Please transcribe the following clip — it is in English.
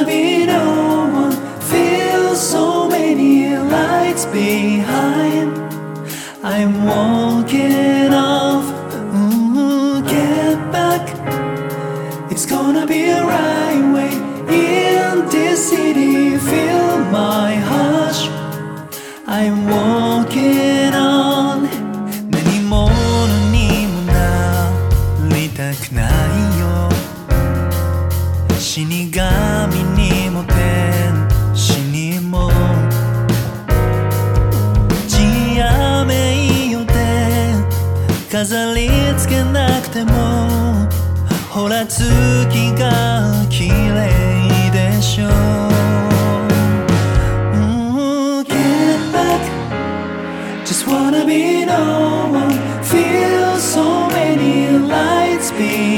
wanna be no one. Feel so many lights behind. I'm walking off. Get back. It's gonna be a right way in this city. Feel my hush. I'm walking on. 何者にもなりたくないよ。死神にも天使にも地雨よで飾りつけなくてもほら月が綺麗でしょ。Get back, just wanna be no one. Feel so many lights behind.